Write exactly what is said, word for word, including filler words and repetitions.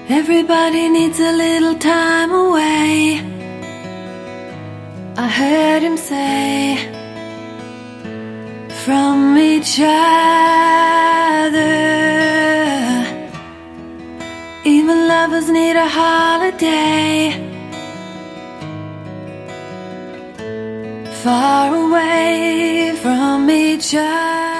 Everybody needs a little time away, I heard him say, from each other. Even lovers need a holiday, far away from each other.